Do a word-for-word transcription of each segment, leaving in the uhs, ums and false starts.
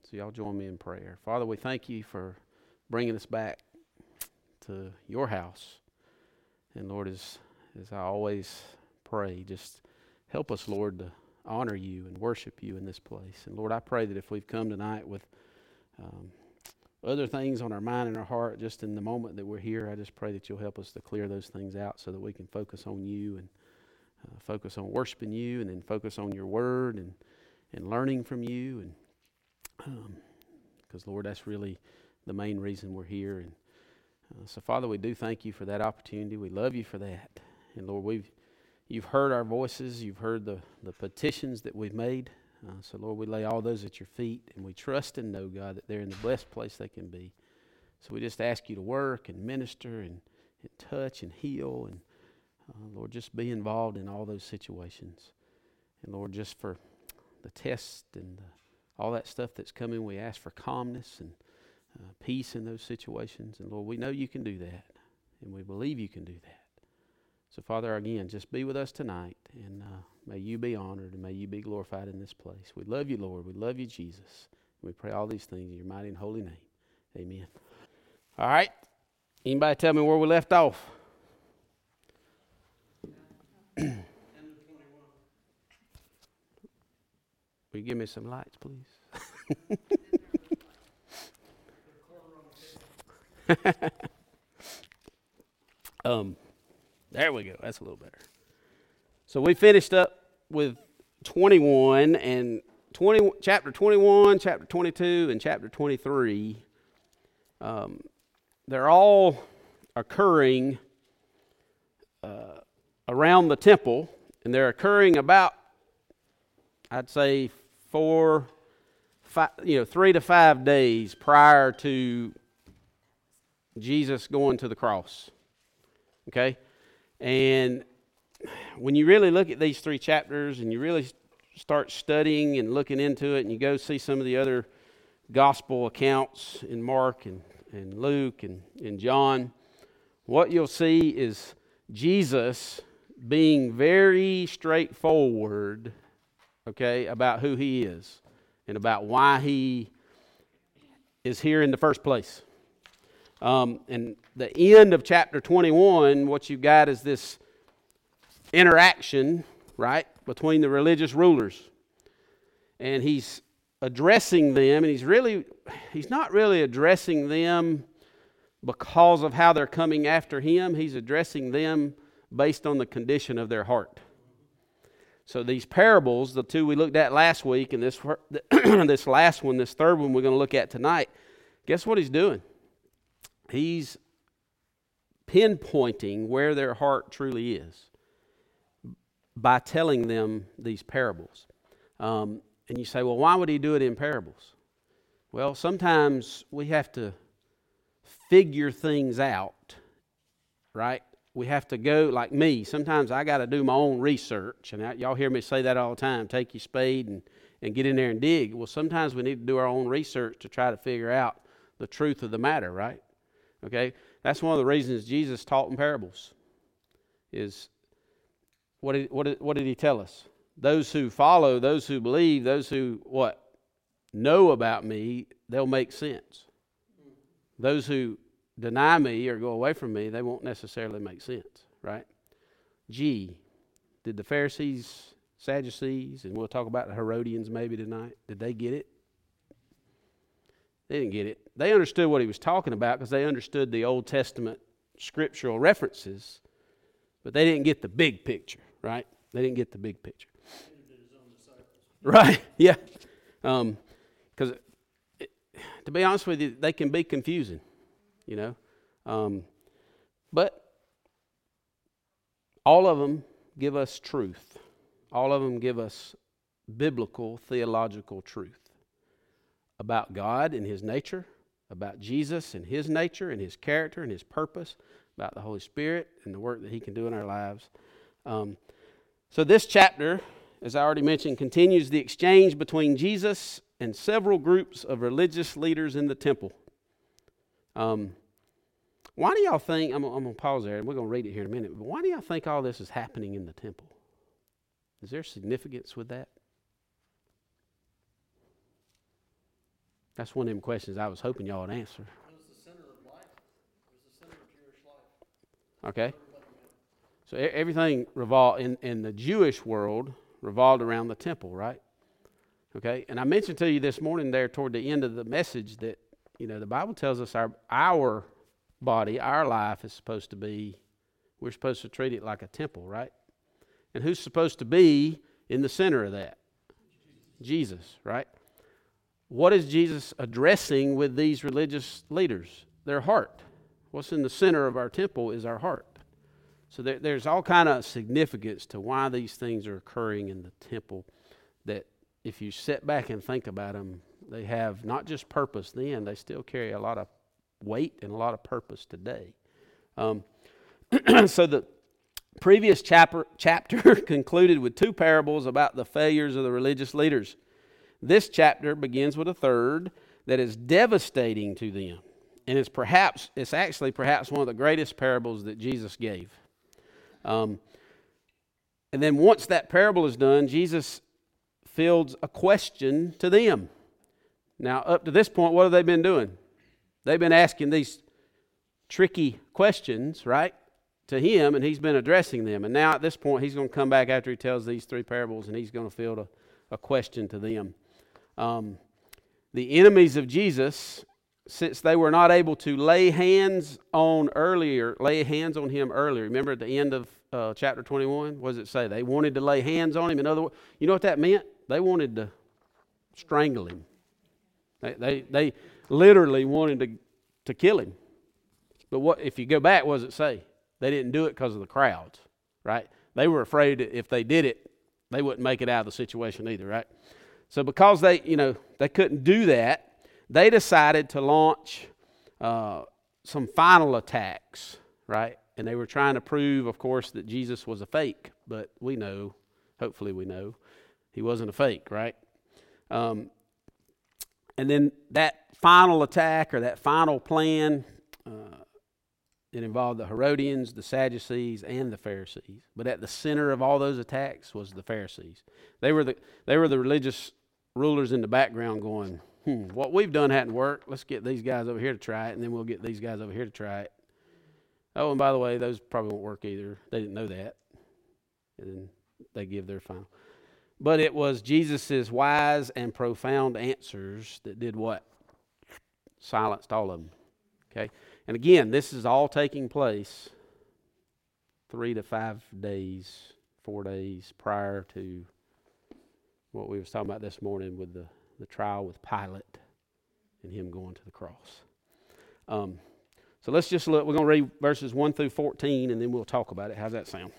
So y'all join me in prayer. Father, we thank you for bringing us back to your house. And Lord, as, as I always pray, just help us, Lord, to honor you and worship you in this place. And Lord, I pray that if we've come tonight with um, other things on our mind and our heart, just in the moment that we're here, I just pray that you'll help us to clear those things out so that we can focus on you and uh, focus on worshiping you, and then focus on your word and, and learning from you. And because, um, Lord, that's really the main reason we're here. And uh, so, Father, we do thank you for that opportunity. We love you for that. And, Lord, we've you've heard our voices. You've heard the, the petitions that we've made. Uh, so, Lord, we lay all those at your feet, and we trust and know, God, that they're in the best place they can be. So we just ask you to work and minister and, and touch and heal. And, uh, Lord, just be involved in all those situations. And, Lord, just for the test and the all that stuff that's coming, we ask for calmness and uh, peace in those situations. And Lord, we know you can do that, and we believe you can do that. So Father, again, just be with us tonight, and uh, may you be honored, and may you be glorified in this place. We love you, Lord. We love you, Jesus. We pray all these things in your mighty and holy name. Amen. All right. Anybody tell me where we left off? Will you give me some lights, please? um, there we go. That's a little better. So we finished up with twenty-one and twenty, chapter twenty-one, chapter twenty-two, and chapter twenty-three. Um, they're all occurring uh, around the temple, and they're occurring about, I'd say, four, five, you know, three to five days prior to Jesus going to the cross. Okay? And when you really look at these three chapters and you really start studying and looking into it, and you go see some of the other gospel accounts in Mark and, and Luke and, and John, what you'll see is Jesus being very straightforward, okay, about who he is and about why he is here in the first place. Um, and the end of chapter twenty-one, what you've got is this interaction, right, between the religious rulers. And he's addressing them, and he's really, he's not really addressing them because of how they're coming after him. He's addressing them based on the condition of their heart. So these parables, the two we looked at last week, and this this last one, this third one we're going to look at tonight, guess what he's doing? He's pinpointing where their heart truly is by telling them these parables. Um, and you say, well, why would he do it in parables? Well, sometimes we have to figure things out, right? We have to go, like me, sometimes I got to do my own research. And I, y'all hear me say that all the time, take your spade and, and get in there and dig. Well, sometimes we need to do our own research to try to figure out the truth of the matter, right? Okay? That's one of the reasons Jesus taught in parables. Is what did, what did, what did he tell us? Those who follow, those who believe, those who, what? Know about me, they'll make sense. Those who deny me or go away from me, they won't necessarily make sense, right? Gee, did the Pharisees, Sadducees, and we'll talk about the Herodians maybe tonight, did they get it? They didn't get it. They understood what he was talking about because they understood the Old Testament scriptural references, but they didn't get the big picture, right? They didn't get the big picture. Right, yeah. Um, because to be honest with you, they can be confusing, you know. Um, but all of them give us truth. All of them give us biblical, theological truth about God and his nature, about Jesus and his nature and his character and his purpose, about the Holy Spirit and the work that he can do in our lives. Um, so this chapter, as I already mentioned, continues the exchange between Jesus and several groups of religious leaders in the temple. Um, why do y'all think, I'm, I'm going to pause there and we're going to read it here in a minute, but why do y'all think all this is happening in the temple? Is there significance with that? That's one of them questions I was hoping y'all would answer. It was the center of life. It was the center of Jewish life. Okay. So e- everything revolved in, in the Jewish world revolved around the temple, right? Okay. And I mentioned to you this morning there toward the end of the message that, you know, the Bible tells us our our body, our life is supposed to be, we're supposed to treat it like a temple, right? And who's supposed to be in the center of that? Jesus, Jesus, right? What is Jesus addressing with these religious leaders? Their heart. What's in the center of our temple is our heart. So there, there's all kind of significance to why these things are occurring in the temple that if you sit back and think about them, they have not just purpose then, they still carry a lot of weight and a lot of purpose today. Um, so the previous chapter, chapter concluded with two parables about the failures of the religious leaders. This chapter begins with a third that is devastating to them. And it's perhaps, it's actually perhaps one of the greatest parables that Jesus gave. Um, and then once that parable is done, Jesus fields a question to them. Now, up to this point, what have they been doing? They've been asking these tricky questions, right, to him, and he's been addressing them. And now at this point, he's going to come back after he tells these three parables, and he's going to field a, a question to them. Um, the enemies of Jesus, since they were not able to lay hands on earlier, lay hands on him earlier. Remember at the end of uh, chapter twenty-one, what does it say? They wanted to lay hands on him. In other words, you know what that meant? They wanted to strangle him. They they, they literally wanted to, to kill him. But what if you go back, what does it say? They didn't do it because of the crowds, right? They were afraid that if they did it, they wouldn't make it out of the situation either, right? So because they, you know, they couldn't do that, they decided to launch uh, some final attacks, right? And they were trying to prove, of course, that Jesus was a fake. But we know, hopefully we know, he wasn't a fake, right? Um, and then that final attack or that final plan, uh, it involved the Herodians, the Sadducees, and the Pharisees. But at the center of all those attacks was the Pharisees. They were the they were the religious rulers in the background going, hmm, what we've done hadn't worked. Let's get these guys over here to try it, and then we'll get these guys over here to try it. Oh, and by the way, those probably won't work either. They didn't know that. And then they give their final. But it was Jesus' wise and profound answers that did what? Silenced all of them. Okay? And again, this is all taking place three to five days, four days prior to what we was talking about this morning with the, the trial with Pilate and him going to the cross. Um, so let's just look. We're going to read verses one through fourteen, and then we'll talk about it. How's that sound?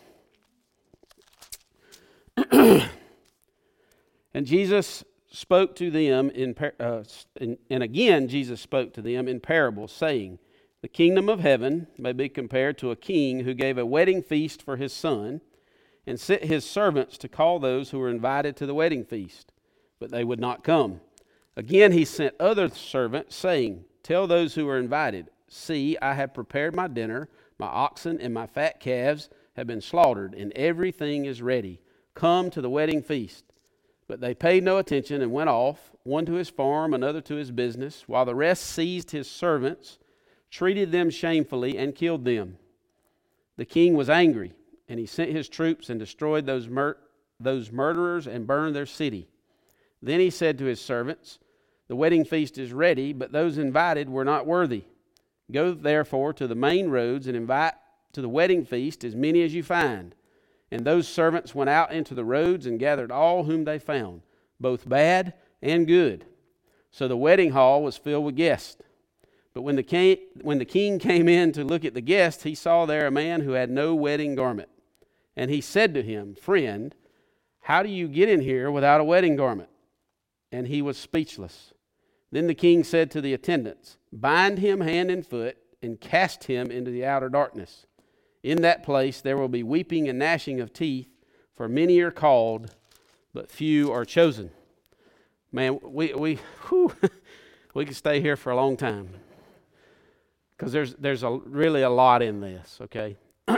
And Jesus spoke to them in, uh, in, and again Jesus spoke to them in parables, saying, "The kingdom of heaven may be compared to a king who gave a wedding feast for his son, and sent his servants to call those who were invited to the wedding feast, but they would not come. Again he sent other servants, saying, 'Tell those who are invited, see, I have prepared my dinner, my oxen and my fat calves have been slaughtered, and everything is ready. Come to the wedding feast.' But they paid no attention and went off, one to his farm, another to his business, while the rest seized his servants, treated them shamefully, and killed them. The king was angry, and he sent his troops and destroyed those mur- those murderers and burned their city. Then he said to his servants, 'The wedding feast is ready, but those invited were not worthy. Go therefore to the main roads and invite to the wedding feast as many as you find.' And those servants went out into the roads and gathered all whom they found, both bad and good. So the wedding hall was filled with guests. But when the king, when the king came in to look at the guests, he saw there a man who had no wedding garment. And he said to him, 'Friend, how do you get in here without a wedding garment?' And he was speechless. Then the king said to the attendants, 'Bind him hand and foot and cast him into the outer darkness. In that place there will be weeping and gnashing of teeth, for many are called, but few are chosen.'" Man, we we whew, we could stay here for a long time because there's there's a really a lot in this. Okay,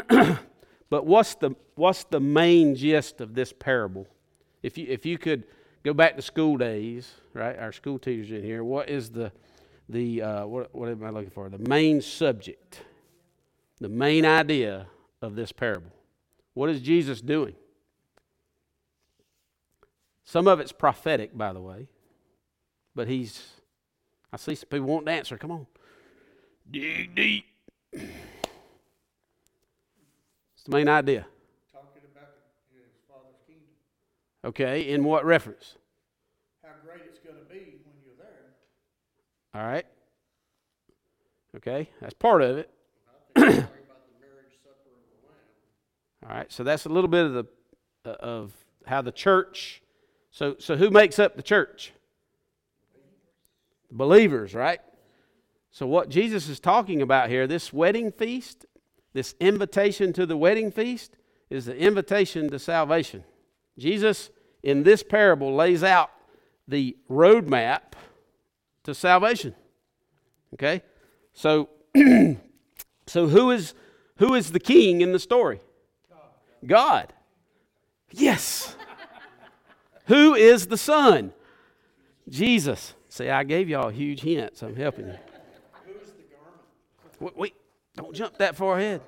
but what's the what's the main gist of this parable? If you if you could go back to school days, right? Our school teachers in here. What is the the uh, what what am I looking for? The main subject, the main idea of this parable. What is Jesus doing? Some of it's prophetic, by the way, but he's. I see some people wanting to answer. Come on, dig deep. It's the main idea. Talking about his Father's kingdom. Okay, in what reference? How great it's going to be when you're there. All right. Okay, that's part of it. I think it's talking about the marriage supper of the Lamb. All right, so that's a little bit of the uh, of how the church. So, so who makes up the church? Believers, right? So what Jesus is talking about here, this wedding feast, this invitation to the wedding feast, is the invitation to salvation. Jesus, in this parable, lays out the roadmap to salvation. Okay? So, so who is who is the king in the story? God. Yes. Who is the son? Jesus. See, I gave y'all huge hints. I'm helping you. Who's the garment? Wait, wait, don't jump that far ahead.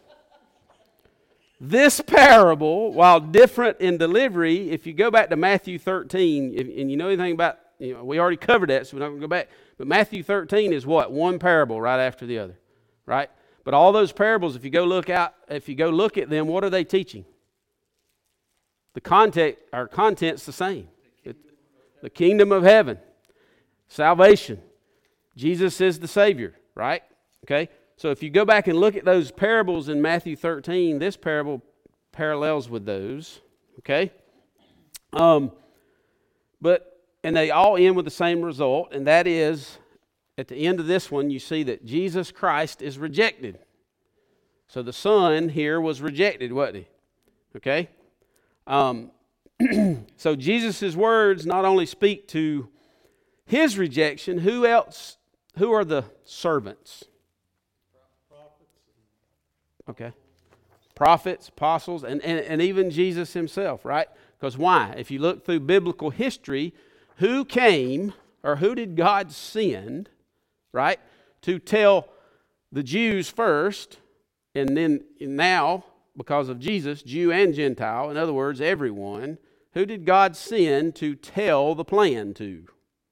This parable, while different in delivery, if you go back to Matthew thirteen, if, and you know anything about, you know, we already covered that, so we're not going to go back. But Matthew thirteen is what? One parable right after the other, right? But all those parables, if you go look out, if you go look at them, what are they teaching? The content, our content's the same. It, the kingdom of heaven, salvation. Jesus is the Savior, right? Okay. So if you go back and look at those parables in Matthew thirteen, this parable parallels with those. Okay. Um, but and they all end with the same result, and that is, at the end of this one, you see that Jesus Christ is rejected. So the Son here was rejected, wasn't he? Okay. Um, so Jesus' words not only speak to his rejection, who else, who are the servants? Okay. Prophets, apostles, and, and, and even Jesus himself, right? Because why? If you look through biblical history, who came, or who did God send, right, to tell the Jews first, and then now, because of Jesus, Jew and Gentile, in other words, everyone, who did God send to tell the plan to?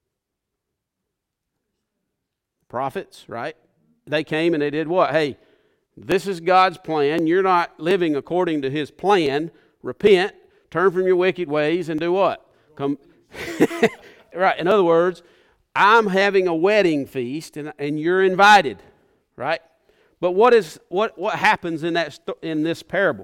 Prophets, right? They came and they did what? Hey, this is God's plan. You're not living according to his plan. Repent, turn from your wicked ways, and do what? Come. Right. In other words, I'm having a wedding feast, and, and you're invited, right? But what is what what happens in that in this parable?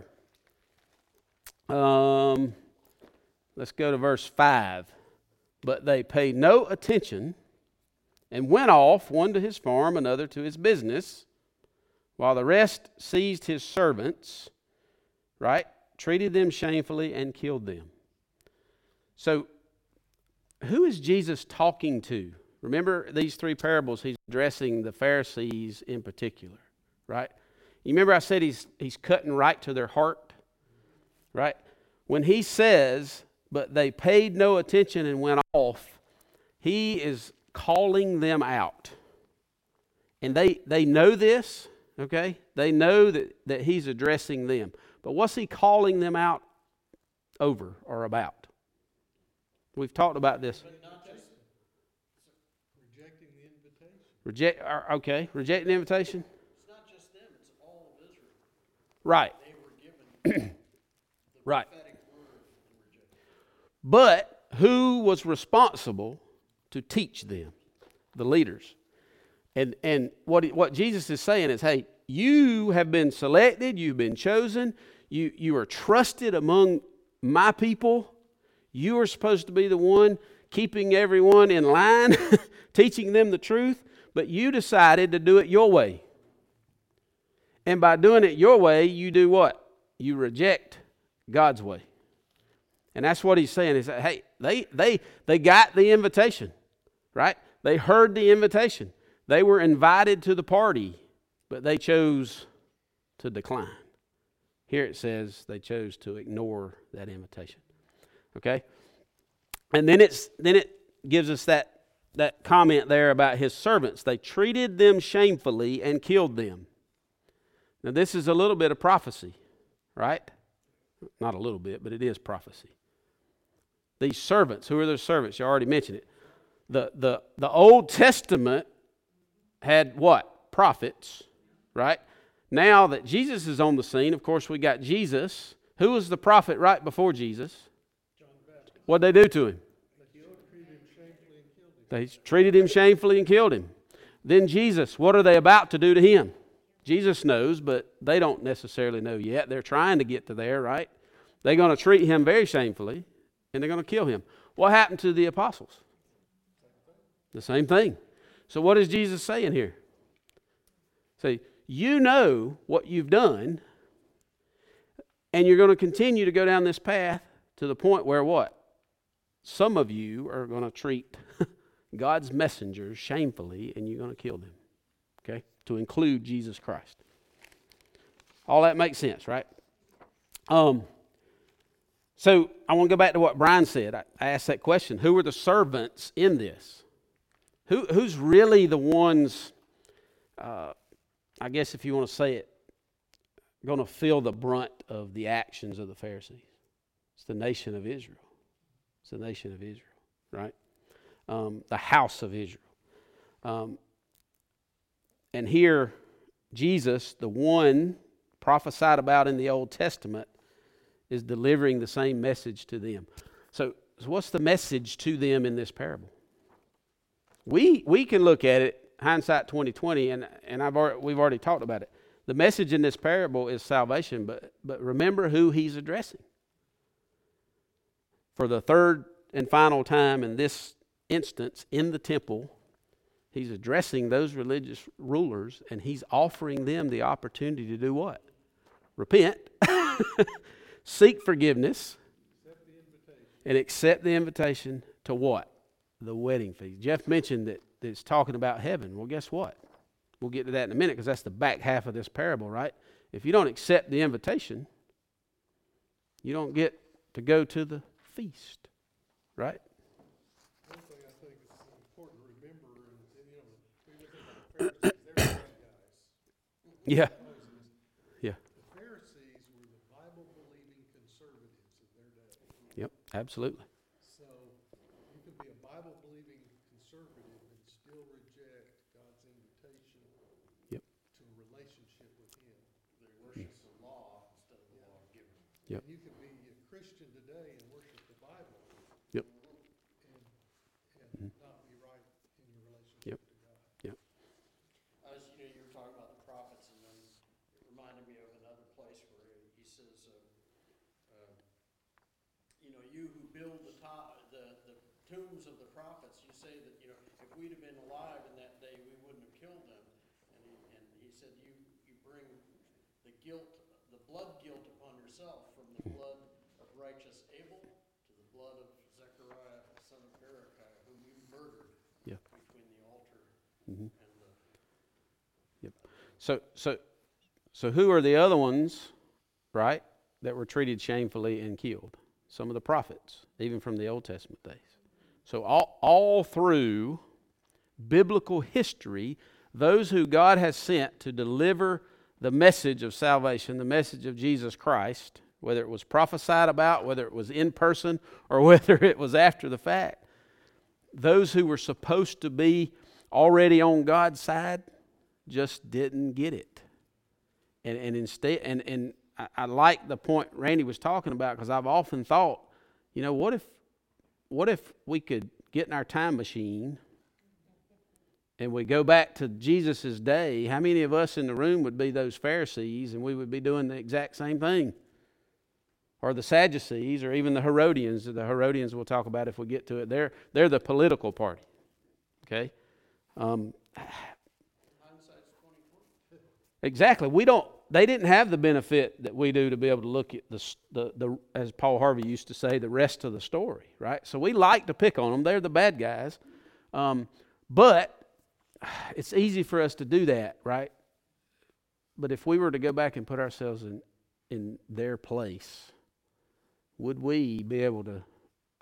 Um, let's go to verse five. But they paid no attention and went off, one to his farm, another to his business, while the rest seized his servants, right? Treated them shamefully and killed them. So, who is Jesus talking to? Remember these three parables, he's addressing the Pharisees in particular, right? You remember I said he's he's cutting right to their heart, right? When he says, but they paid no attention and went off, he is calling them out. And they, they know this, okay? They know that, that he's addressing them. But what's he calling them out over or about? We've talked about this. But not just rejecting the invitation. Reject, or, okay, rejecting the invitation? It's not just them, it's all of Israel. Right. They were given the Right. prophetic word and rejected. But who was responsible to teach them? The leaders. And and what what Jesus is saying is, hey, you have been selected, you've been chosen, you you are trusted among my people. You are supposed to be the one keeping everyone in line, teaching them the truth, but you decided to do it your way. And by doing it your way, you do what? You reject God's way. And that's what he's saying is that, hey, they they they got the invitation, right? They heard the invitation. They were invited to the party, but they chose to decline. Here it says they chose to ignore that invitation. Okay? And then it's then it gives us that, that comment there about his servants. They treated them shamefully and killed them. Now this is a little bit of prophecy, right? Not a little bit, but it is prophecy. These servants, who are their servants? You already mentioned it. The, the, the Old Testament had what? Prophets, right? Now that Jesus is on the scene, of course we got Jesus. Who was the prophet right before Jesus? What did they do to him? They treated him shamefully and killed him. Then Jesus, what are they about to do to him? Jesus knows, but they don't necessarily know yet. They're trying to get to there, right? They're going to treat him very shamefully, and they're going to kill him. What happened to the apostles? The same thing. So what is Jesus saying here? Say, you know what you've done, and you're going to continue to go down this path to the point where what? Some of you are going to treat God's messengers shamefully, and you're going to kill them. Okay? To include Jesus Christ. All that makes sense, right? Um. So I want to go back to what Brian said. I, I asked that question. Who are the servants in this? Who Who's really the ones, uh, I guess if you want to say it, going to feel the brunt of the actions of the Pharisees? It's the nation of Israel. It's the nation of Israel, right? Um, the house of Israel. Um, and here, Jesus, the one prophesied about in the Old Testament, is delivering the same message to them. So, so what's the message to them in this parable? We we can look at it, hindsight twenty twenty, and, and I've already, we've already talked about it. The message in this parable is salvation, but, but remember who he's addressing. For the third and final time in this instance, in the temple, he's addressing those religious rulers, and he's offering them the opportunity to do what? Repent. Seek forgiveness, accept and accept the invitation to what? The wedding feast. Jeff mentioned that, that it's talking about heaven. Well, guess what? We'll get to that in a minute because that's the back half of this parable, right? If you don't accept the invitation, you don't get to go to the feast, right? One thing I think is important to remember, and, and you know, we look at the Pharisees, they're bad guys. Yeah. Yep, absolutely. So you can be a Bible-believing conservative and still reject God's invitation Yep. to a relationship with Him. They worship the law instead of the law giver. Yep. And you can be a Christian today and worship the Bible. Yep. And, and mm-hmm. not be right in your relationship yep. to God. Yep. As you know, you were talking about the prophets, and then it reminded me of another place where he says, uh, uh, you know, you who build the, top, the the tombs of the prophets, you say that, you know, if we'd have been alive in that day, we wouldn't have killed them. And he, and he said, you, you bring the guilt, the blood guilt upon yourself, from the blood of righteous Abel to the blood of Zechariah, son of Berechiah, whom you murdered Yeah. between the altar Mm-hmm. and the... Yep. So, so, so who are the other ones, right, that were treated shamefully and killed? Some of the prophets, even from the Old Testament days. So all, all through biblical history, those who God has sent to deliver the message of salvation, the message of Jesus Christ, whether it was prophesied about, whether it was in person, or whether it was after the fact, those who were supposed to be already on God's side just didn't get it. And, and instead, and, and I, I like the point Randy was talking about, because I've often thought, you know, what if, what if we could get in our time machine and we go back to Jesus' day? How many of us in the room would be those Pharisees, and we would be doing the exact same thing? Or the Sadducees, or even the Herodians. The Herodians we'll talk about if we get to it. They're, they're the political party. Okay? Um, exactly. We don't. They didn't have the benefit that we do to be able to look at the, the, the, as Paul Harvey used to say, the rest of the story, right? So we like to pick on them. They're the bad guys. Um, but it's easy for us to do that, right? But if we were to go back and put ourselves in, in their place, would we be able to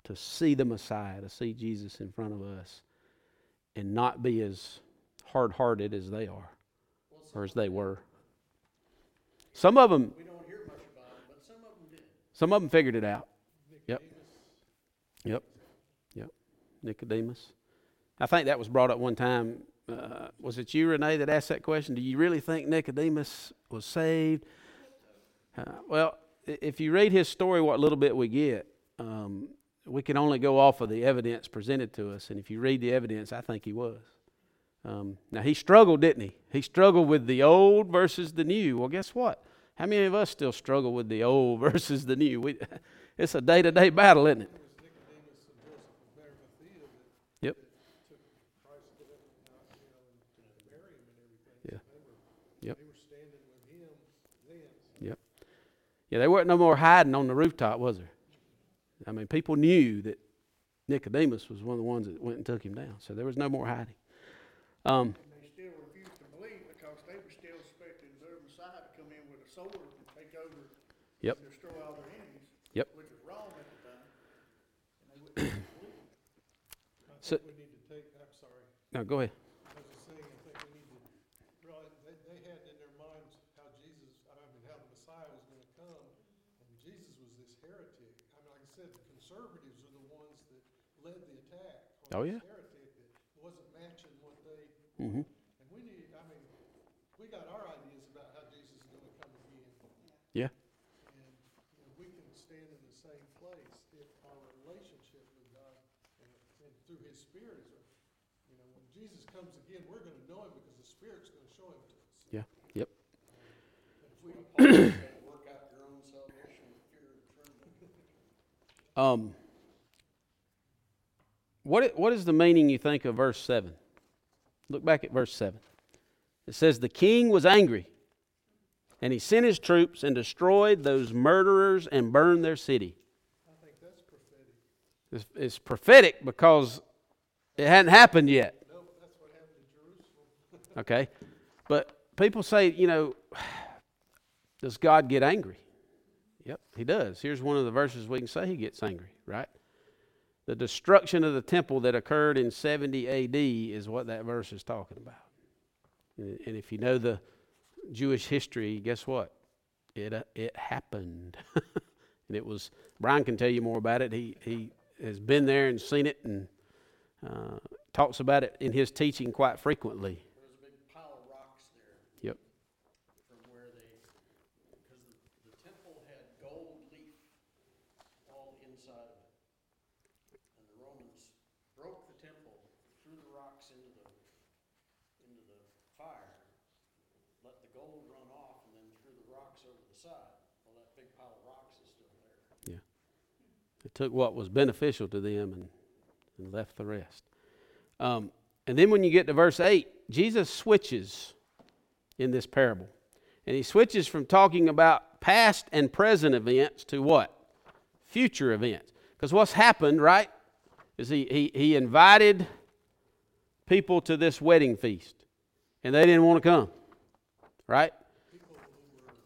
to see the Messiah, to see Jesus in front of us, and not be as hard-hearted as they are, or as they were. Some of them, We don't hear much about it, but some of them did. some of them figured it out. Yep. Yep. Yep. Nicodemus. I think that was brought up one time. Uh, was it you, Renee, that asked that question? Do you really think Nicodemus was saved? Uh, well, i- if you read his story, what little bit we get, um, we can only go off of the evidence presented to us. And if you read the evidence, I think he was. Um, now, he struggled, didn't he? He struggled with the old versus the new. Well, guess what? How many of us still struggle with the old versus the new? We, it's a day-to-day battle, isn't it? It was Nicodemus and Joseph of Arimathea that, Yep. that took Christ to them, uh, you know, and to marry him and everything. Yeah. So they were, Yep. they were standing with him then. Yep. Yeah, there wasn't no more hiding on the rooftop, was there? I mean, people knew that Nicodemus was one of the ones that went and took him down. So there was no more hiding. Um, And they still refused to believe because they were still expecting their Messiah to come in with a sword and take over Yep. and destroy all their enemies. Yep. Which was wrong at the time. And they wouldn't believe. I So- think we need to take, I'm sorry, no, go ahead. I was just saying, I think we need to, realize they, they had in their minds how Jesus, I mean, how the Messiah was gonna come, and Jesus was this heretic. I mean, like I said, the conservatives are the ones that led the attack Oh, on yeah. this heretic that wasn't matching what they, Mm-hmm. and we need, I mean, we got our ideas about how Jesus is gonna come again. Yeah. And, you know, we can stand in the same place if our relationship with God and, and through His Spirit is, you know, when Jesus comes again, we're gonna know Him because the Spirit's gonna show Him to us. Yeah. Yep. But if we Paul said, work out your own salvation with fear and trembling. Um, what i- what is the meaning, you think, of verse seven? Look back at verse seven. It says, the king was angry, and he sent his troops and destroyed those murderers and burned their city. I think that's prophetic. It's, it's prophetic because it hadn't happened yet. Nope, that's what happened to Jerusalem. Okay? But people say, you know, does God get angry? Yep, he does. Here's one of the verses we can say he gets angry, right? The destruction of the temple that occurred in seventy A D is what that verse is talking about. And and if you know the Jewish history, guess what? It uh, it happened. And it was, Brian can tell you more about it. He, he has been there and seen it and uh, talks about it in his teaching quite frequently. There was a big pile of rocks there Yep. from where they, because the, the temple had gold leaf all inside of it. And the Romans broke the temple, threw the rocks into the, into the fire, let the gold run off, and then threw the rocks over the side. Well, that big pile of rocks is still there. It took what was beneficial to them and, and left the rest. Um, and then when you get to verse eight, Jesus switches in this parable. And he switches from talking about past and present events to what? Future events. Because what's happened, right, is he, he, he invited people to this wedding feast. And they didn't want to come. Right? People who were,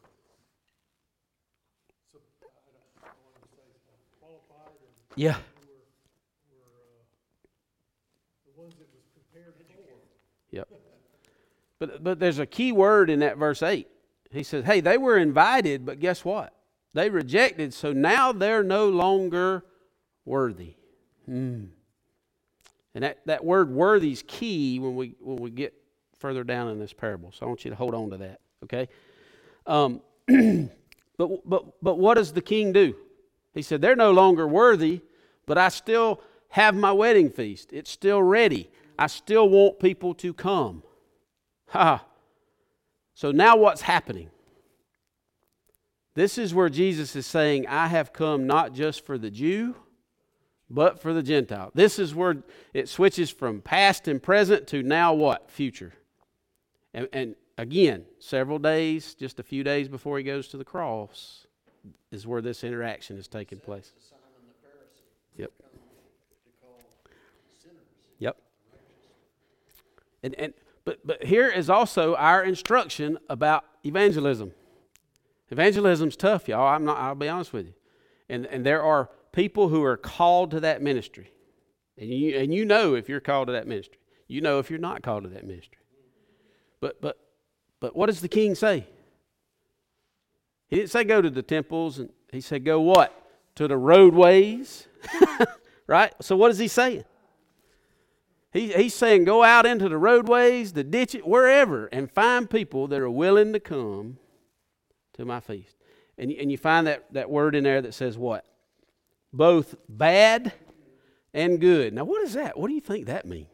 so, I don't, I don't want to say uh, qualified and Yeah. who were, were, uh, the ones that was prepared for. Yep. But but there's a key word in that verse eight. He says, hey, they were invited, but guess what? They rejected, so now they're no longer worthy. Hmm. And that, that word worthy is key when we when we get further down in this parable. So I want you to hold on to that, okay? Um, but but but what does the king do? He said, they're no longer worthy, but I still have my wedding feast. It's still ready. I still want people to come. Ha! So now what's happening? This is where Jesus is saying, I have come not just for the Jew, but for the Gentile. This is where it switches from past and present to now what? Future. And, and again, several days, just a few days before he goes to the cross, is where this interaction is taking place. To Simon the Pharisee. Yep. Come to call sinners. Yep. And and but but here is also our instruction about evangelism. Evangelism's tough, y'all. I'm not. I'll be honest with you. And and there are people who are called to that ministry. And you, and you know if you're called to that ministry. You know if you're not called to that ministry. But but but what does the king say? He didn't say go to the temples. And he said go what? To the roadways. Right? So what is he saying? He, he's saying go out into the roadways, the ditches, wherever, and find people that are willing to come to my feast. And, and you find that, that word in there that says what? Both bad and good. Now what is that? What do you think that means?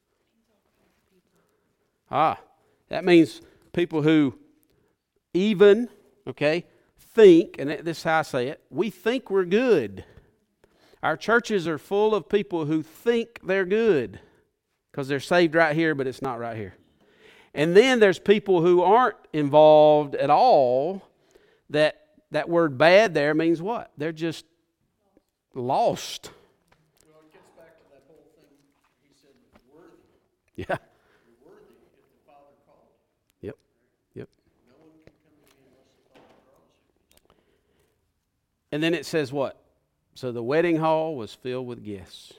Ah, that means people who even, okay, think, and this is how I say it, we think we're good. Our churches are full of people who think they're good because they're saved right here, but it's not right here. And then there's people who aren't involved at all. That that word bad there means what? They're just lost. Well, it gets back to that whole thing. He said, worthy. Yeah. You're worthy if the Father called. Yep. Yep. No one can come to me unless the Father draws you. And then it says what? So the wedding hall was filled with guests.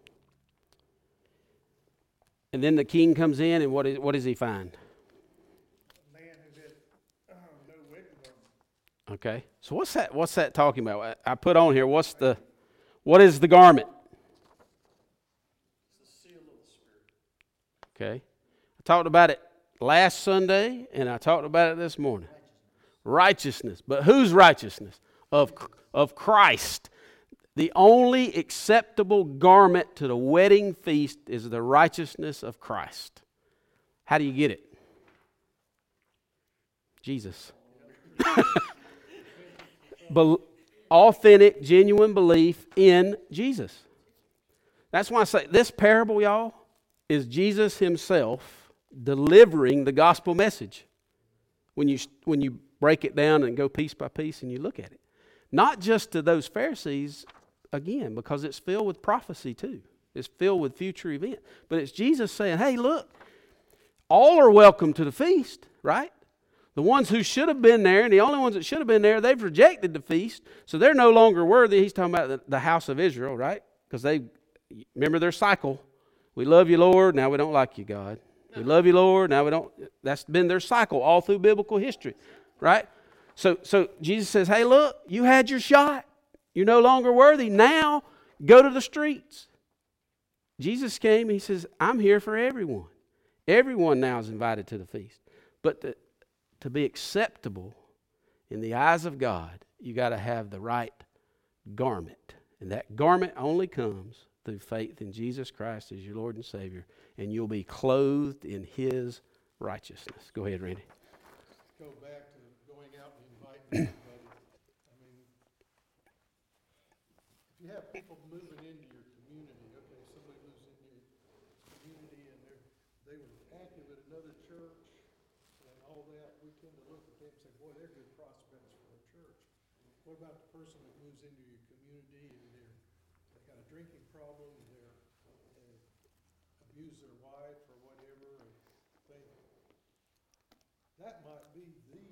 And then the king comes in, and what, is, what does he find? A man who had uh, no wedding garment. Okay. So what's that? What's that talking about? I, I put on here. What's the? What is the garment? It's the seal of the Spirit. Okay. I talked about it last Sunday, and I talked about it this morning. Righteousness. But whose righteousness? Of of Christ. The only acceptable garment to the wedding feast is the righteousness of Christ. How do you get it? Jesus. Be- authentic, genuine belief in Jesus. That's why I say this parable, y'all, is Jesus himself delivering the gospel message. When you when you break it down and go piece by piece and you look at it. Not just to those Pharisees, again, because it's filled with prophecy too. It's filled with future event. But it's Jesus saying, hey, look, all are welcome to the feast, right? The ones who should have been there, and the only ones that should have been there, they've rejected the feast, so they're no longer worthy. He's talking about the, the house of Israel, right? Because they, remember their cycle. We love you, Lord, now we don't like you, God. We love you, Lord, now we don't. That's been their cycle all through biblical history, right? So, so Jesus says, hey, look, you had your shot. You're no longer worthy. Now, go to the streets. Jesus came, he says, I'm here for everyone. Everyone now is invited to the feast. But to, to be acceptable in the eyes of God, you got to have the right garment. And that garment only comes through faith in Jesus Christ as your Lord and Savior. And you'll be clothed in his righteousness. Go ahead, Randy. Go back to going out and inviting everybody. I mean, if you have people moving into your community, okay, somebody moves into your community and they're, they were active at another church and all that, we tend to look at them and say, boy, they're good prospects for a church. What about the person that moves into your community and they're, they got a drinking problem, they're, they abuse their wife or whatever, and they, that might be the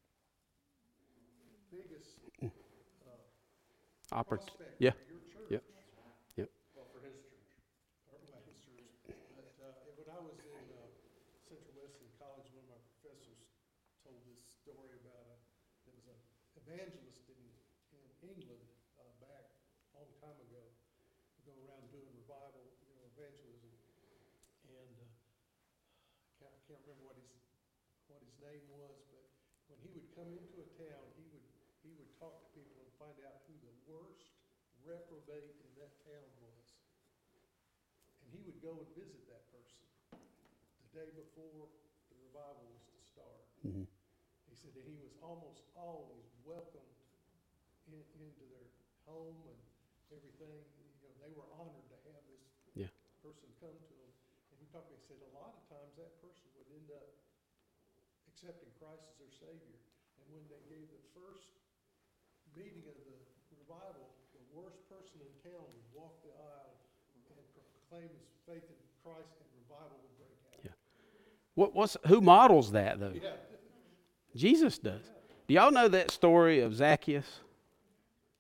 biggest uh, Oppor- prospect yeah. for your church. Yep. Yep. Well, for his church. Or, well, his church. But uh, when I was in uh, Central Wesleyan College, one of my professors told this story about a, there was an evangelist in, in England uh, back a long time ago, go around doing revival, you know, evangelism. And uh, I can't, I can't remember what his what his name was, but when he would come into a town, he would he would talk to people and find out who the worst reprobate in that town was. And he would go and visit that person the day before the revival was to start. Mm-hmm. He said that he was almost always welcomed in, into their home and everything. You know, they were honored to have this Yeah. person come to them. And he talked to me, he said a lot of times that person would end up accepting Christ as their Savior. And when they gave the first meeting of the revival, the worst person in town would walk the aisle and proclaim his faith in Christ, and revival would break out. Yeah. What, what's, who models that, though? Yeah. Jesus does. Do y'all know that story of Zacchaeus?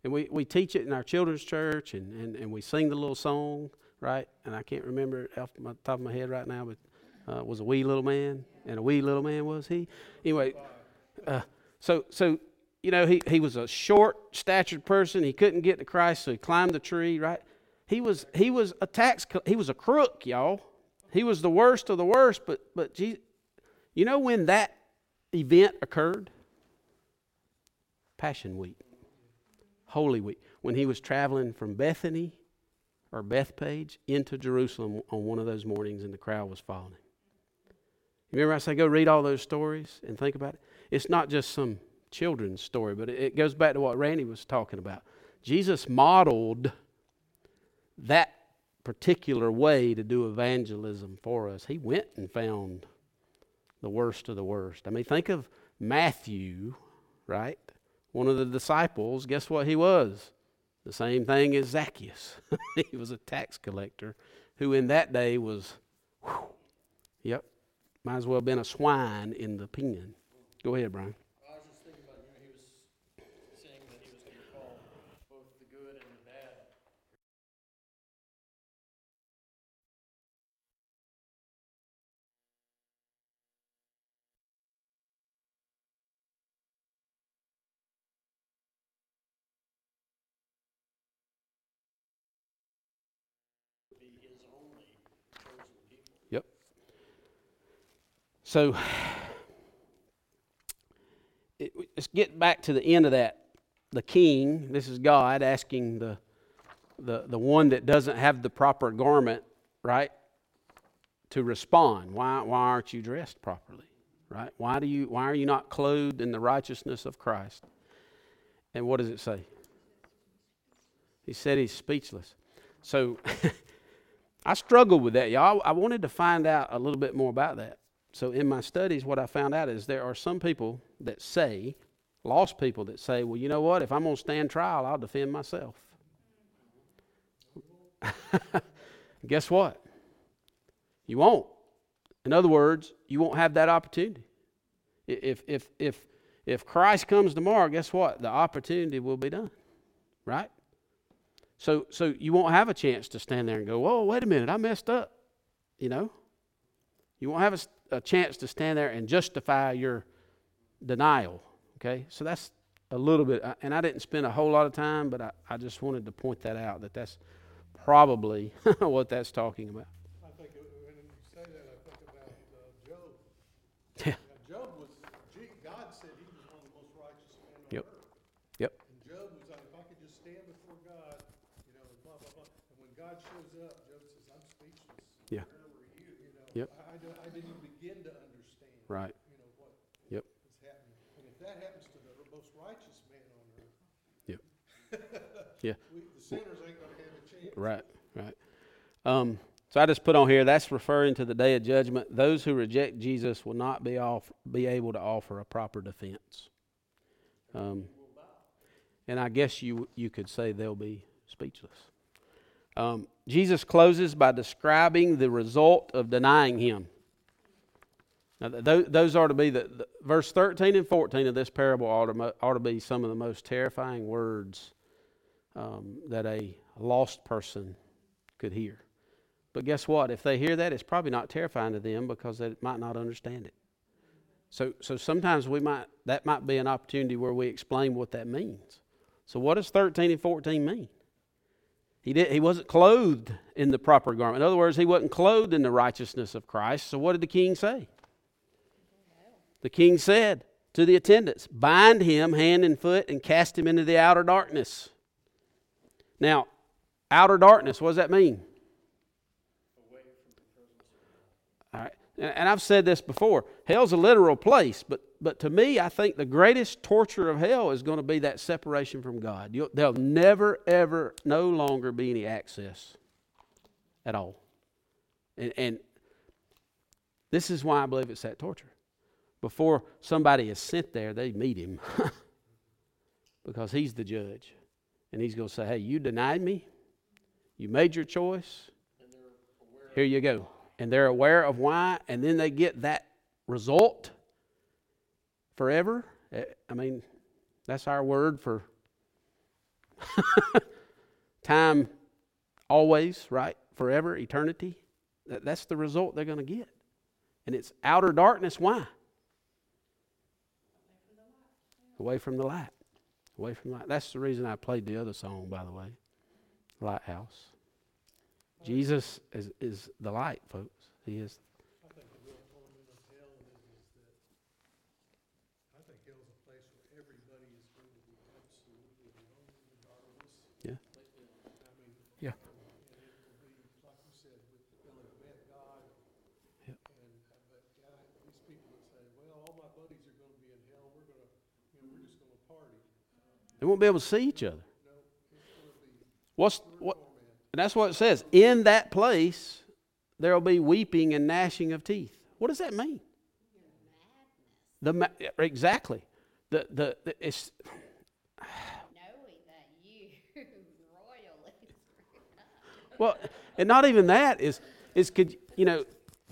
And we, we teach it in our children's church, and, and, and we sing the little song, right? And I can't remember it off the top of my head right now, but uh, was a wee little man, and a wee little man was he. Anyway, uh, so so you know he, he was a short statured person. He couldn't get to Christ, so he climbed the tree, right? He was he was a tax he was a crook, y'all. He was the worst of the worst. But but Jesus, you know when that event occurred? Passion Week. Holy Week, when he was traveling from Bethany or Bethpage into Jerusalem on one of those mornings and the crowd was following him. Remember I say go read all those stories and think about it? It's not just some children's story, but it goes back to what Randy was talking about. Jesus modeled that particular way to do evangelism for us. He went and found the worst of the worst. I mean, think of Matthew, right? One of the disciples, guess what he was? The same thing as Zacchaeus. He was a tax collector who in that day was, whew, yep, might as well have been a swine in the pen. Go ahead, Brian. I was just thinking about, you know, he was saying that he was going to call both the good and the bad. Be his only chosen people. Yep. So it, let's get back to the end of that. The king, this is God asking the the the one that doesn't have the proper garment, right, to respond. Why why aren't you dressed properly? Right? Why do you why are you not clothed in the righteousness of Christ? And what does it say? He said he's speechless. So I struggled with that, y'all. I wanted to find out a little bit more about that. So in my studies, what I found out is there are some people that say, lost people that say, well, you know what? If I'm going to stand trial, I'll defend myself. Guess what? You won't. In other words, you won't have that opportunity. If, if, if, if Christ comes tomorrow, guess what? The opportunity will be done. Right? So so you won't have a chance to stand there and go, whoa, wait a minute, I messed up. You know? You won't have a, a chance to stand there and justify your denial. Okay? So that's a little bit, and I didn't spend a whole lot of time, but I, I just wanted to point that out, that that's probably what that's talking about. I think it- when you say that, I think about uh, Job. Yeah. Now, Job was, gee, God said he was one of the most righteous men on Yep. earth. Yep. And Job was like, if I could just stand before God, you know, blah, blah, blah. And when God shows up, Job says, I'm speechless. Yeah. Where were you? You know, Yep. I, I, don't- I didn't even begin to understand, Right. you know, what Yep. is happening. And if that happens to the most righteous man on earth, Yep. Yeah. we, the sinners ain't going to have a chance. Right, right. Um, so I just put on here, that's referring to the day of judgment. Those who reject Jesus will not be off, be able to offer a proper defense. Um, and I guess you you could say they'll be speechless. Um, Jesus closes by describing the result of denying him. Now, th- those are to be, the, the verse thirteen and fourteen of this parable ought to, mo- ought to be some of the most terrifying words um, that a lost person could hear. But guess what? If they hear that, it's probably not terrifying to them because they might not understand it. So so sometimes we might that might be an opportunity where we explain what that means. So what does thirteen and fourteen mean? He did he wasn't clothed in the proper garment. In other words, he wasn't clothed in the righteousness of Christ. So what did the king say? The king said to the attendants, bind him hand and foot and cast him into the outer darkness. Now, outer darkness, what does that mean? All right. And I've said this before. Hell's a literal place, but but to me, I think the greatest torture of hell is going to be that separation from God. You'll, there'll never, ever, no longer be any access at all. And, and this is why I believe it's that torture. Before somebody is sent there, they meet him because he's the judge. And he's going to say, hey, you denied me. You made your choice. Here you go. And they're aware of why, and then they get that result forever. I mean, that's our word for time always, right? Forever, eternity. That, that's the result they're going to get. And it's outer darkness. Why? Away from the light. Away from the light. That's the reason I played the other song, by the way. Lighthouse. Jesus is, is the light, folks. He is. I think the real torment of hell is, is that I think hell's a place where everybody is going to be absolutely alone, regardless. Yeah. I mean, Yeah. and it will be, like you said, with they'll have met God. Yep. And uh, but God, these people that say, well, all my buddies are going to be in hell. We're going to, you know, we're just going to party. They won't be able to see each other. No, it's going to be What's pure what? torment. And that's what it says. In that place, there will be weeping and gnashing of teeth. What does that mean? The ma- exactly. The the, the it's Knowing that you royally screwed up. well, and not even that is is could you know.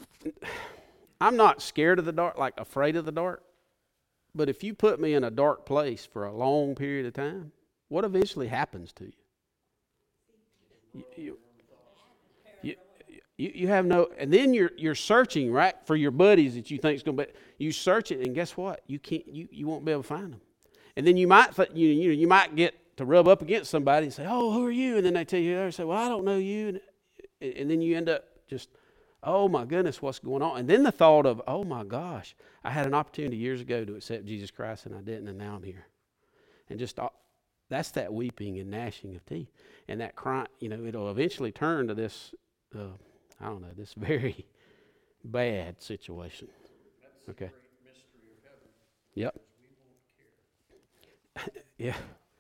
I'm not scared of the dark, like afraid of the dark. But if you put me in a dark place for a long period of time, what eventually happens to you? You, you, you, you, you have no, and then you're you're searching, right, for your buddies that you think is going to be. You search it, and guess what? You can't. You, you won't be able to find them. And then you might th- you you know you might get to rub up against somebody and say, "Oh, who are you?" And then they tell you, they say, "Well, I don't know you," and, and then you end up just, "Oh my goodness, what's going on?" And then the thought of, "Oh my gosh, I had an opportunity years ago to accept Jesus Christ, and I didn't, and now I'm here," and just. That's that weeping and gnashing of teeth. And that crying, you know, it'll eventually turn to this, uh, I don't know, this very bad situation. That's Okay. the great mystery of heaven. Yep. Because we won't care. Yeah.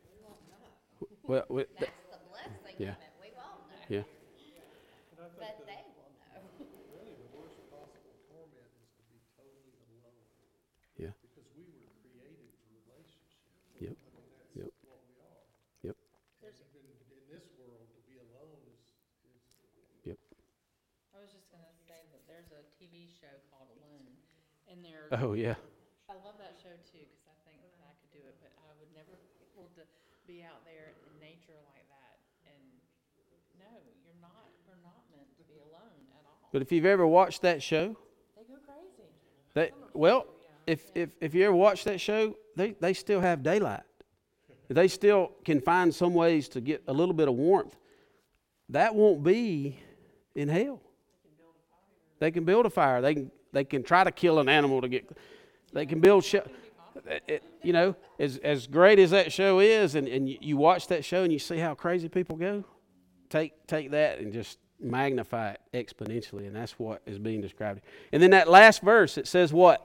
Well, we, th- That's the blessing Yeah. of it. We won't know. yeah. And I think But the, they will know. really the worst possible torment is to be totally alone. Yeah. Because we were created for relationship. Yep. I mean, that's Yep. what we are. Yep. And even in this world, to be alone is, is Yep. I was just gonna say that there's a T V show called Alone, and there's, Oh, yeah. I love that show too, cause I think that I could do it, but I would never be able to be out there in nature like that, and no, you're not, we're not meant to be alone at all. But if you've ever watched that show, They go crazy. they, well, if, if, if you ever watch that show, they, they still have daylight. They still can find some ways to get a little bit of warmth. That won't be in hell. They can build a fire. They can they can try to kill an animal to get. They can build. Sh- it, it, you know, as as great as that show is, and, and you, you watch that show and you see how crazy people go. Take take that and just magnify it exponentially, and that's what is being described. And then that last verse, it says what?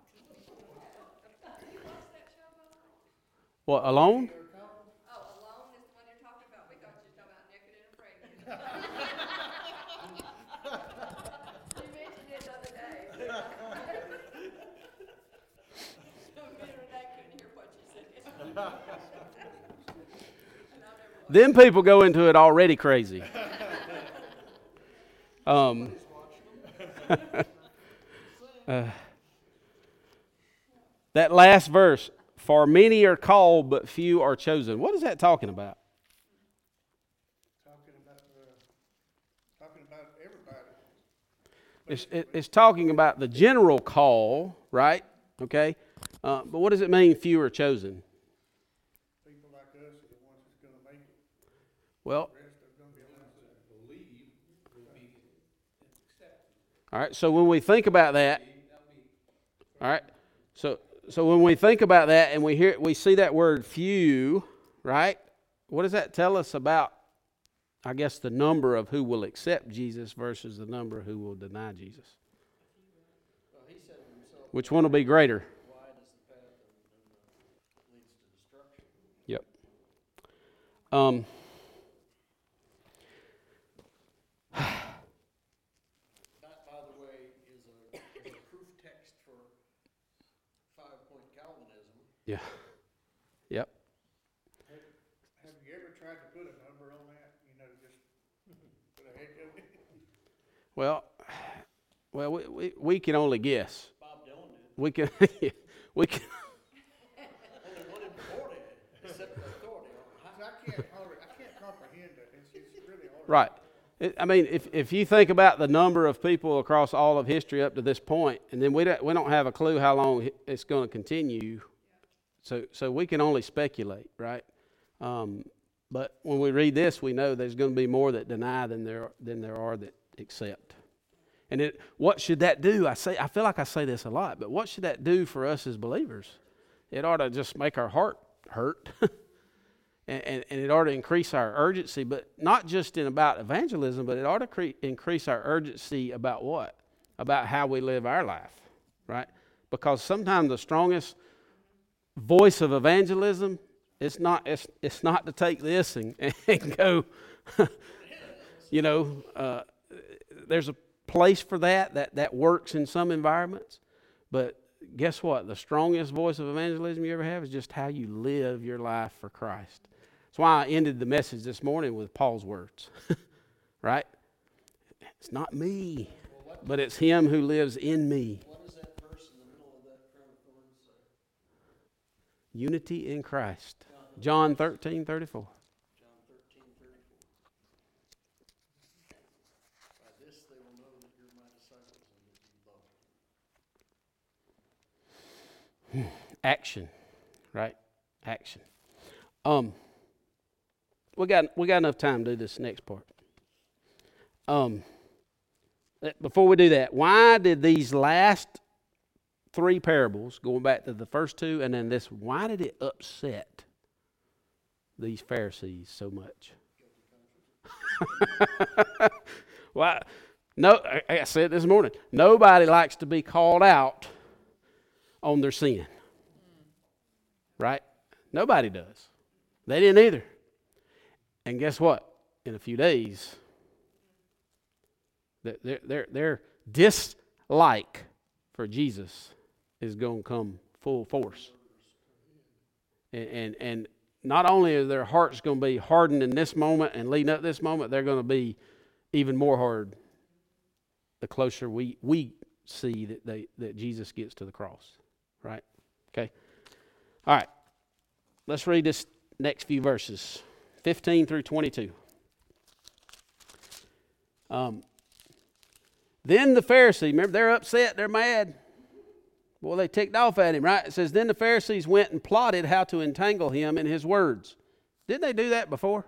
What, Alone? Oh, alone is the one you're talking about. We thought you were talking about Naked and Afraid. You mentioned it the other day. So me and Renee couldn't hear what you said. Them people go into it already crazy. Um, uh, that last verse, for many are called, but few are chosen. What is that talking about? Talking about, uh, talking about everybody. It's, it, it's talking about the general call, right? Okay. Uh, but what does it mean, few are chosen? People like us are the ones that's gonna make it. Well, The rest are gonna be allowed to believe. all right. So when we think about that, all right. So so when we think about that and we hear we see that word few, right? What does that tell us about, I guess, the number of who will accept Jesus versus the number who will deny Jesus? Well, he said to himself, Which one will be greater? wide is the path and, and uh, leads to destruction. Yep. Um. That, by the way, is a, is a proof text for five-point Calvinism. Yeah. Yep. Have you ever tried to put a number on that, you know, just for the heck of it? Well, well, we, we, we can only guess. Bob Dylan did. We can, we can. Only one in forty, except the authority on how. I can't Right. It, I mean, if, if you think about the number of people across all of history up to this point, and then we don't, we don't have a clue how long it's going to continue, so so we can only speculate, right? Um, but when we read this, we know there's going to be more that deny than there than there are that accept. And it, what should that do? I say I feel like I say this a lot, but what should that do for us as believers? It ought to just make our heart hurt. And, and, and it ought to increase our urgency, but not just in about evangelism, but it ought to cre- increase our urgency about what? About how we live our life, right? Because sometimes the strongest voice of evangelism, it's not it's it's not to take this and, and go, you know, uh, there's a place for that, that that works in some environments, but guess what? The strongest voice of evangelism you ever have is just how you live your life for Christ. That's why I ended the message this morning with Paul's words, right? It's not me, but it's him who lives in me. What is that verse in the middle of that crown of thorns say? Unity in Christ. John thirteen thirty-four. John thirteen thirty-four. By this they will know that you're my disciples and that you love me. Action, right? Action. Um, we got we got enough time to do this next part. Um, before we do that, why did these last three parables, going back to the first two and then this, why did it upset these Pharisees so much? Why? No, I said this morning. Nobody likes to be called out on their sin. Right? Nobody does. They didn't either. And guess what? In a few days, their, their, their dislike for Jesus is going to come full force. And, and, and not only are their hearts going to be hardened in this moment and leading up to this moment, they're going to be even more hard the closer we, we see that, they, that Jesus gets to the cross. Right? Okay? All right. Let's read this next few verses, fifteen through twenty-two. Um, then the Pharisees, remember, they're upset, they're mad. Well, they ticked off at him, right? It says, then the Pharisees went and plotted how to entangle him in his words. Didn't they do that before?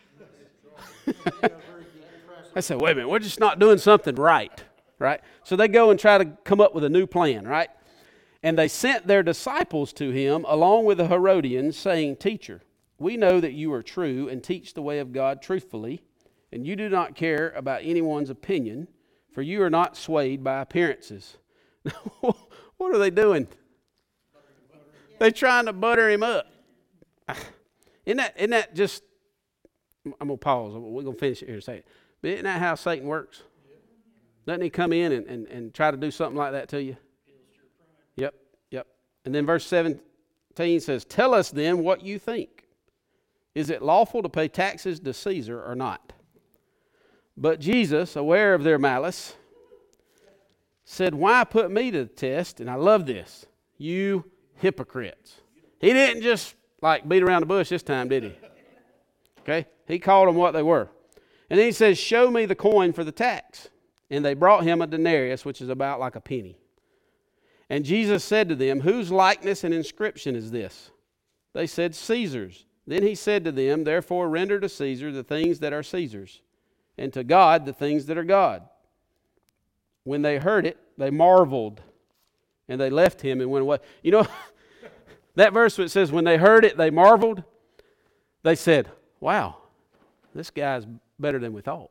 I said, wait a minute, we're just not doing something right, right? So they go and try to come up with a new plan, right? And they sent their disciples to him along with the Herodians, saying, Teacher, we know that you are true and teach the way of God truthfully, and you do not care about anyone's opinion, for you are not swayed by appearances. What are they doing? They're trying to butter him up. Isn't that, isn't that just, I'm going to pause. We're going to finish it here in a second. But isn't that how Satan works? Doesn't he come in and, and, and try to do something like that to you? Yep, yep. And then verse seventeen says, tell us then what you think. Is it lawful to pay taxes to Caesar or not? But Jesus, aware of their malice, said, why put me to the test? And I love this. You hypocrites. He didn't just like beat around the bush this time, did he? Okay? He called them what they were. And then he says, show me the coin for the tax. And they brought him a denarius, which is about like a penny. And Jesus said to them, whose likeness and inscription is this? They said, Caesar's. Then he said to them, therefore render to Caesar the things that are Caesar's, and to God the things that are God. When they heard it, they marveled, and they left him and went away. You know, that verse where it says, when they heard it, they marveled, they said, wow, this guy's better than we thought.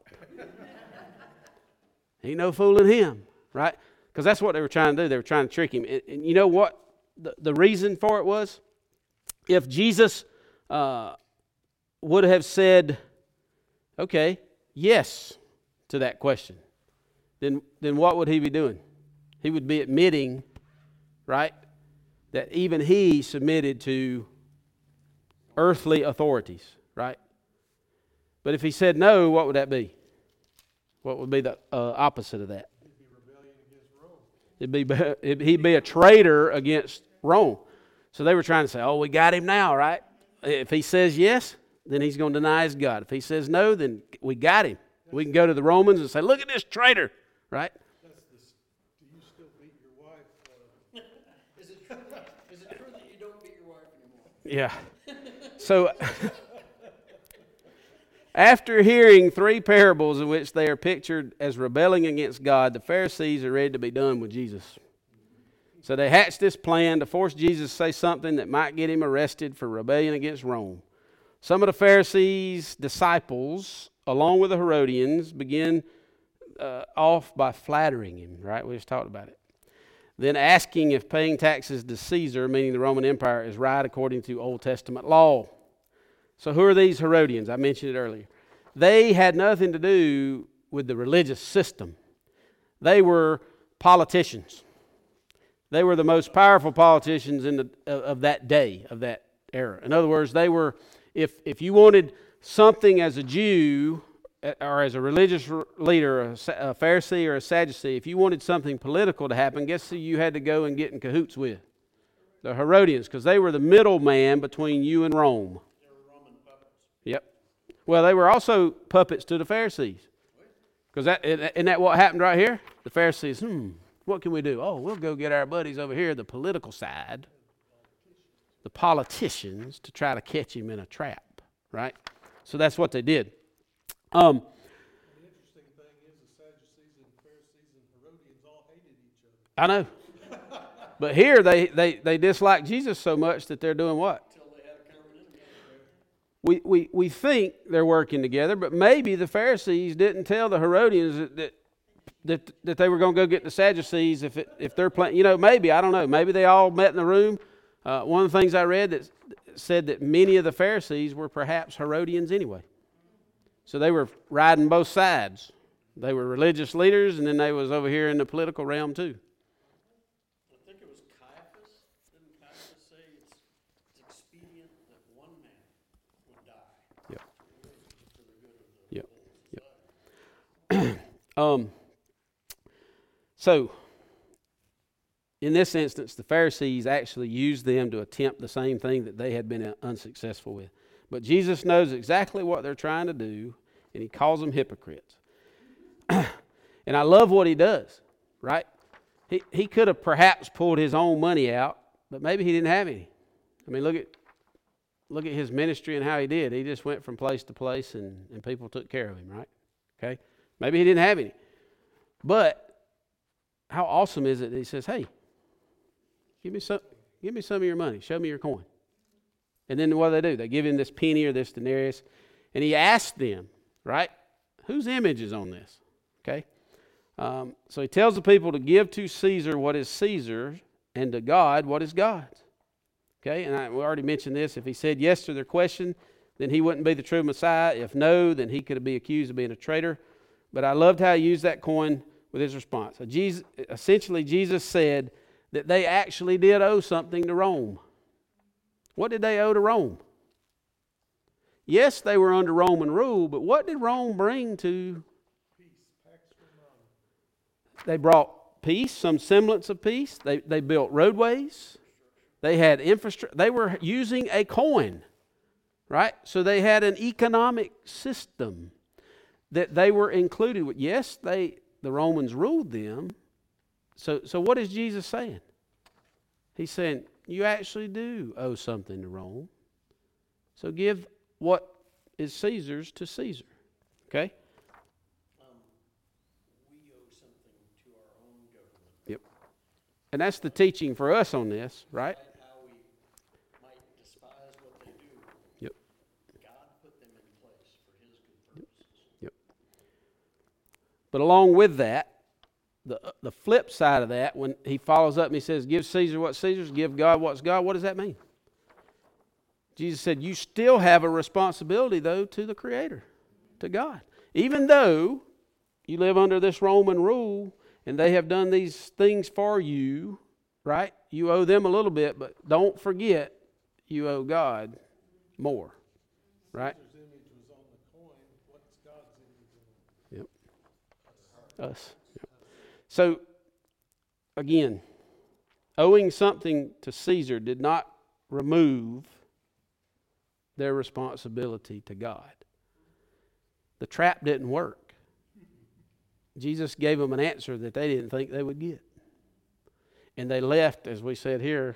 Ain't no fooling him, right? Because that's what they were trying to do. They were trying to trick him. And, and you know what the, the reason for it was? If Jesus uh, would have said, okay, yes to that question, then, then what would he be doing? He would be admitting, right, that even he submitted to earthly authorities, right? But if he said no, what would that be? What would be the uh, opposite of that? It'd be, it'd, he'd be a traitor against Rome. So they were trying to say, oh, we got him now, right? If he says yes, then he's going to deny his God. If he says no, then we got him. We can go to the Romans and say, look at this traitor, right? That's the, s- do you still beat your wife? uh, Is it true, that- is it true that you don't beat your wife anymore? Yeah. So after hearing three parables in which they are pictured as rebelling against God, the Pharisees are ready to be done with Jesus. So they hatched this plan to force Jesus to say something that might get him arrested for rebellion against Rome. Some of the Pharisees' disciples, along with the Herodians, begin uh, off by flattering him, right? We just talked about it. Then asking if paying taxes to Caesar, meaning the Roman Empire, is right according to Old Testament law. So who are these Herodians? I mentioned it earlier. They had nothing to do with the religious system. They were politicians. They were the most powerful politicians in the, of, of that day, of that era. In other words, they were, if, if you wanted something as a Jew or as a religious leader, a, a Pharisee or a Sadducee, if you wanted something political to happen, guess who you had to go and get in cahoots with? The Herodians, because they were the middleman between you and Rome. They were Roman puppets. Yep. Well, they were also puppets to the Pharisees. Because that, isn't that what happened right here? The Pharisees, hmm, what can we do? Oh, we'll go get our buddies over here, the political side, the politicians, to try to catch him in a trap, right? So that's what they did. Um, The interesting thing is the Sadducees and Pharisees and Herodians all hated each other. I know. But here they, they, they dislike Jesus so much that they're doing what? Until they had a common enemy. We, we, we think they're working together, but maybe the Pharisees didn't tell the Herodians that that, that, that they were going to go get the Sadducees if it, if they're playing. You know, maybe, I don't know. Maybe they all met in the room. Uh, one of the things I read that said that many of the Pharisees were perhaps Herodians anyway. So they were riding both sides. They were religious leaders, and then they was over here in the political realm too. I think it was Caiaphas. Didn't Caiaphas say it's, it's expedient that one man would die? Yep. For the good of the Yep. whole society. Um, so, in this instance, the Pharisees actually used them to attempt the same thing that they had been unsuccessful with. But Jesus knows exactly what they're trying to do, and he calls them hypocrites. And I love what he does, right? He he could have perhaps pulled his own money out, but maybe he didn't have any. I mean, look at look at his ministry and how he did. He just went from place to place, and, and people took care of him, right? Okay? Maybe he didn't have any. But how awesome is it that he says, hey, give me some, give me some of your money. Show me your coin. And then what do they do? They give him this penny or this denarius. And he asked them, right, whose image is on this? Okay? Um, so he tells the people to give to Caesar what is Caesar's and to God what is God's. Okay? And I, we already mentioned this. If he said yes to their question, then he wouldn't be the true Messiah. If no, then he could be accused of being a traitor. But I loved how he used that coin with his response. So Jesus, essentially, Jesus said that they actually did owe something to Rome. What did they owe to Rome? Yes, they were under Roman rule, but what did Rome bring to? Peace, Pax Romana. They brought peace, some semblance of peace. They, they built roadways. They had infrastructure. They were using a coin, right? So they had an economic system that they were included with. Yes, they the Romans ruled them. So, so what is Jesus saying? He's saying, you actually do owe something to Rome. So give what is Caesar's to Caesar. Okay? Um, we owe something to our own government. Yep. And that's the teaching for us on this, right? Despite how we might despise what they do, Yep. God put them in place for his good purposes. Yep. But along with that, the the flip side of that, when he follows up and he says, give Caesar what's Caesar's, give God what's God, what does that mean? Jesus said, you still have a responsibility, though, to the Creator, to God. Even though you live under this Roman rule and they have done these things for you, right? You owe them a little bit, but don't forget you owe God more, right? Caesar's image was on the coin. What's God's image on it? Yep. Us. Yep. So, again, owing something to Caesar did not remove their responsibility to God. The trap didn't work. Jesus gave them an answer that they didn't think they would get. And they left, as we said here,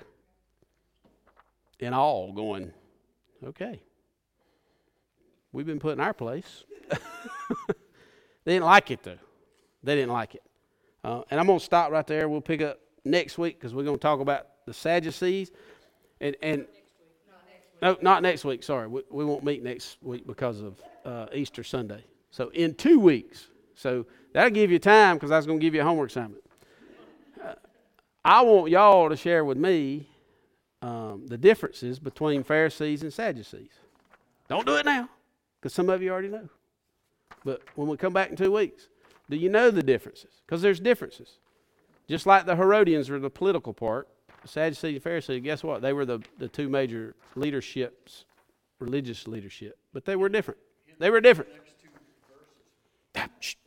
in awe, going, okay, we've been put in our place. They didn't like it, though. They didn't like it. Uh, and I'm going to stop right there. We'll pick up next week because we're going to talk about the Sadducees. And, and no, not next week. Sorry, we, we won't meet next week because of uh, Easter Sunday. So in two weeks. So that'll give you time because I was going to give you a homework assignment. Uh, I want y'all to share with me um, the differences between Pharisees and Sadducees. Don't do it now because some of you already know. But when we come back in two weeks, do you know the differences? Because there's differences. Just like the Herodians were the political part, the Sadducees and Pharisees, guess what? They were the, the two major leaderships, religious leadership. But they were different. They were different. I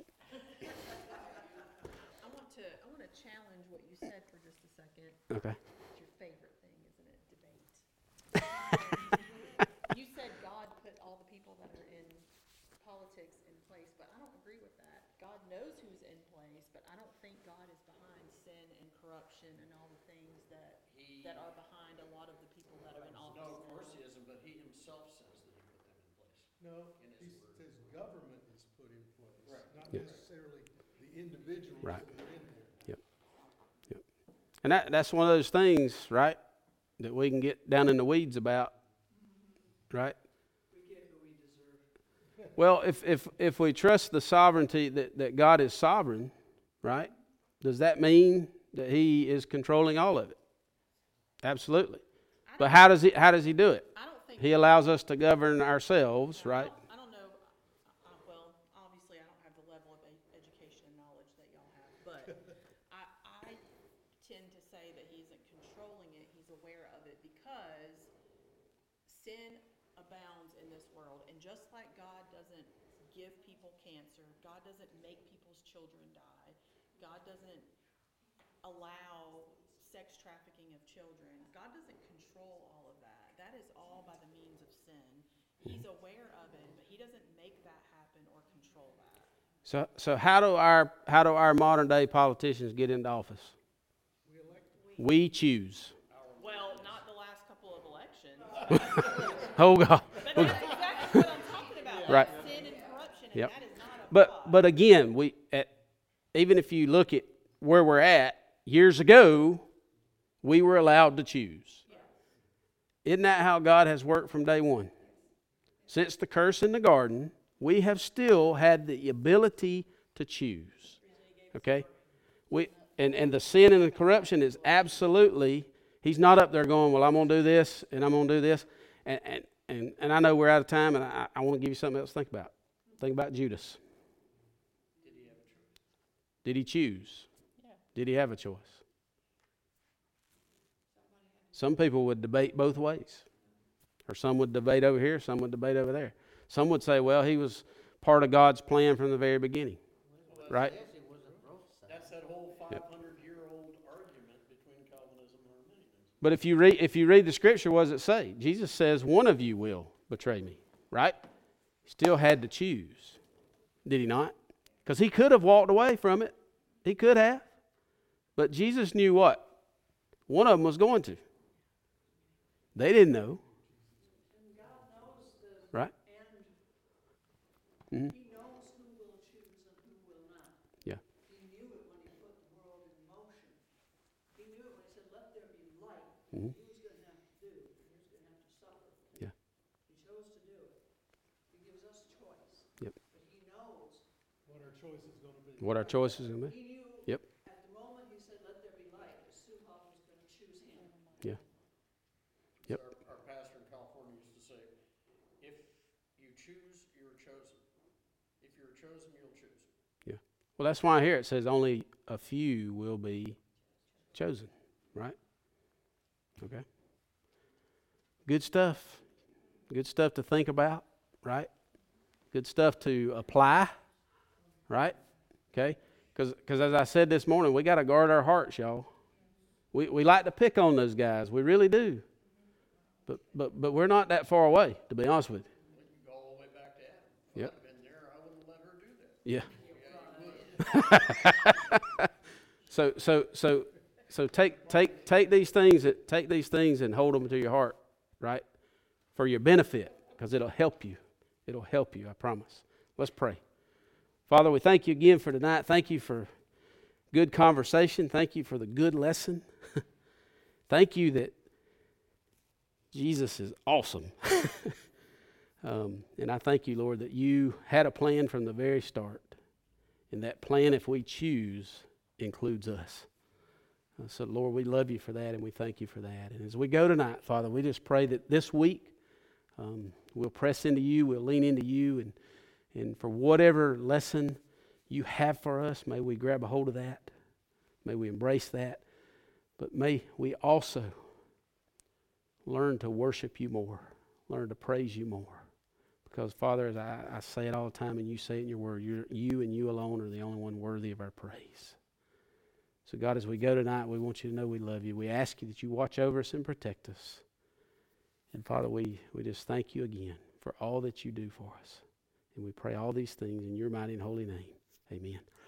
want to, I want to challenge what you said for just a second. Okay. It's your favorite thing, isn't it? Debate. You said God put all the people that are in politics in place, but I don't agree with that. God knows who's in place, but I don't think God is behind sin and corruption and all the things that He, that are behind a lot of the people that are in office. no, of now. course he isn't, but he himself says that he put them in place. No, In he his word. says government is put in place, Right. not Yeah. necessarily the individuals Right. that are in there. And that, that's one of those things, right, that we can get down in the weeds about, right? We get who we deserve. Well, if, if, if we trust the sovereignty that, that God is sovereign, right, does that mean that he is controlling all of it? Absolutely. I But don't- how does he, how does he do it? I don't think. He allows us to govern ourselves, right? I don't know, uh, uh, well, obviously I don't have the level of e- education and knowledge that y'all have, but I, I tend to say that he isn't controlling it, he's aware of it, because sin abounds in this world, and just like God doesn't give people cancer, God doesn't make people's children die, God doesn't allow sex trafficking of children, God doesn't control all of that. That is all by the means of sin. He's aware of it, but he doesn't make that happen or control that. So, so how do our, how do our modern day politicians get into office? We choose. Well, not the last couple of elections. Oh God. But that's exactly what I'm talking about. Right. That's sin and corruption, and Yep. that is not of But God. but again, we at, even if you look at where we're at years ago, we were allowed to choose. Isn't that how God has worked from day one? Since the curse in the garden, we have still had the ability to choose. Okay? We and, and the sin and the corruption is absolutely, he's not up there going, well, I'm going to do this and I'm going to do this. And, and, and, and I know we're out of time, and I, I want to give you something else to think about. Think about Judas. Did he have a choice? Did he choose? Yeah. Did he have a choice? Some people would debate both ways. Or some would debate over here, some would debate over there. Some would say, well, he was part of God's plan from the very beginning. Right? That's that whole five hundred year old argument between Calvinism and Arminianism. But if you read if you read the scripture, what does it say? Jesus says, one of you will betray me. Right? He still had to choose. Did he not? Because he could have walked away from it. He could have. But Jesus knew what? One of them was going to. They didn't know. Right? Mm-hmm. He knows who will choose and who will not. Yeah. He knew it when he put the world in motion. He knew it when he said, let there be light. Mhm. He was going to have to do, and he was going to have to suffer. Yeah. He chose to do it. He gives us choice. Yep. But he knows. What our choice is gonna be. What our choice is going to be. He knew Yep. at the moment he said, let there be light, that Sue Hall was going to choose him. Yeah. Yep. Our, our pastor in California used to say, if you choose, you're chosen. If you're chosen, you'll choose. Well, that's why here it says only a few will be chosen. Right? Okay. Good stuff. Good stuff to think about. Right? Good stuff to apply. Right? Okay? Because as I said this morning, we got to guard our hearts, y'all. We, we like to pick on those guys. We really do. But, but, but we're not that far away, to be honest with you. We can go all the way back to Adam. If Yep. I'd been there, I wouldn't let her do that. Yeah. so, so, so, so take, take, take these things, that, take these things and hold them to your heart, right? For your benefit, because it'll help you. It'll help you, I promise. Let's pray. Father, we thank you again for tonight. Thank you for good conversation. Thank you for the good lesson. Thank you that Jesus is awesome. um, and I thank you, Lord, that you had a plan from the very start. And that plan, if we choose, includes us. Uh, so, Lord, we love you for that, and we thank you for that. And as we go tonight, Father, we just pray that this week um, we'll press into you, we'll lean into you, and, and for whatever lesson you have for us, may we grab a hold of that. May we embrace that. But may we also learn to worship you more, learn to praise you more. Because, Father, as I, I say it all the time, and you say it in your word, you're, you and you alone are the only one worthy of our praise. So, God, as we go tonight, we want you to know we love you. We ask you that you watch over us and protect us. And, Father, we, we just thank you again for all that you do for us. And we pray all these things in your mighty and holy name. Amen.